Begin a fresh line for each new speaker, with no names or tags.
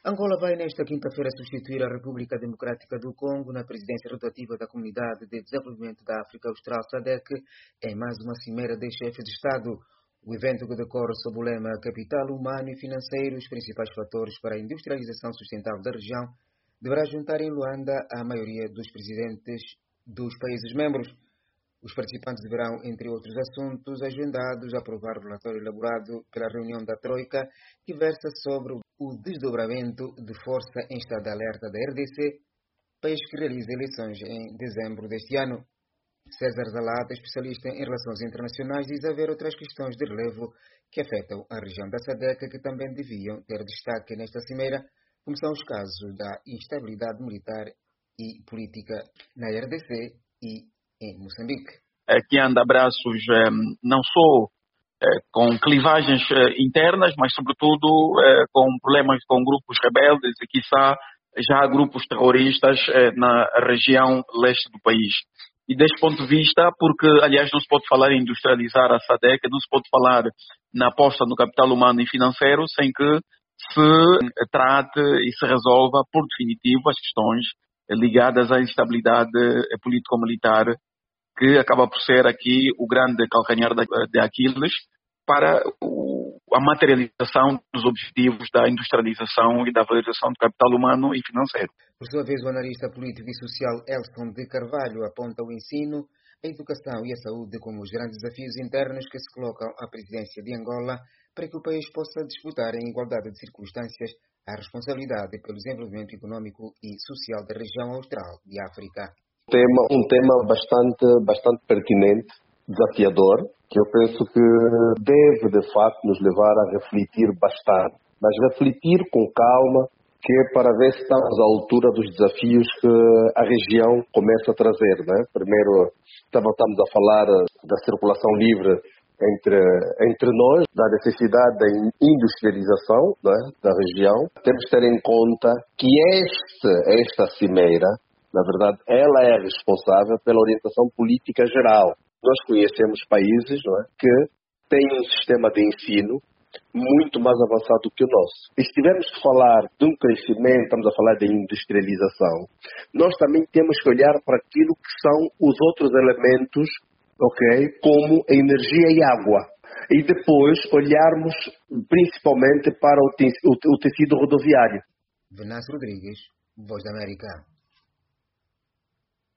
Angola vai nesta quinta-feira substituir a República Democrática do Congo na presidência rotativa da Comunidade de Desenvolvimento da África Austral SADC em mais uma cimeira de chefes de Estado. O evento que decorre sob o lema Capital Humano e Financeiro, os principais fatores para a industrialização sustentável da região, deverá juntar em Luanda a maioria dos presidentes dos países membros. Os participantes deverão, entre outros assuntos agendados, aprovar o relatório elaborado pela reunião da Troika, que versa sobre o desdobramento de força em estado de alerta da RDC, país que realiza eleições em dezembro deste ano. César Zalata, especialista em relações internacionais, diz haver outras questões de relevo que afetam a região da SADC que também deviam ter destaque nesta cimeira, como são os casos da instabilidade militar e política na RDC e em Moçambique.
Que anda a braços não só com clivagens internas, mas sobretudo com problemas com grupos rebeldes e quiçá já grupos terroristas na região leste do país. E deste ponto de vista, porque aliás não se pode falar em industrializar a SADC, não se pode falar na aposta no capital humano e financeiro sem que se trate e se resolva por definitivo as questões ligadas à instabilidade político-militar, que acaba por ser aqui o grande calcanhar de Aquiles para a materialização dos objetivos da industrialização e da valorização do capital humano e financeiro.
Por sua vez, o analista político e social Elson de Carvalho aponta o ensino, a educação e a saúde como os grandes desafios internos que se colocam à presidência de Angola para que o país possa disputar em igualdade de circunstâncias a responsabilidade pelo desenvolvimento econômico e social da região austral de África.
Um tema bastante pertinente, desafiador, que eu penso que deve, de facto, nos levar a refletir bastante. Mas refletir com calma, que é para ver se estamos à altura dos desafios que a região começa a trazer, né? Primeiro, estamos a falar da circulação livre entre nós, da necessidade da industrialização, né, da região. Temos que ter em conta que esta cimeira, na verdade, ela é responsável pela orientação política geral. Nós conhecemos países, não é, que têm um sistema de ensino muito mais avançado que o nosso. E se tivermos que falar de um crescimento, estamos a falar de industrialização, nós também temos que olhar para aquilo que são os outros elementos, como a energia e água. E depois olharmos principalmente para o tecido rodoviário.
Venâncio Rodrigues, Voz da América.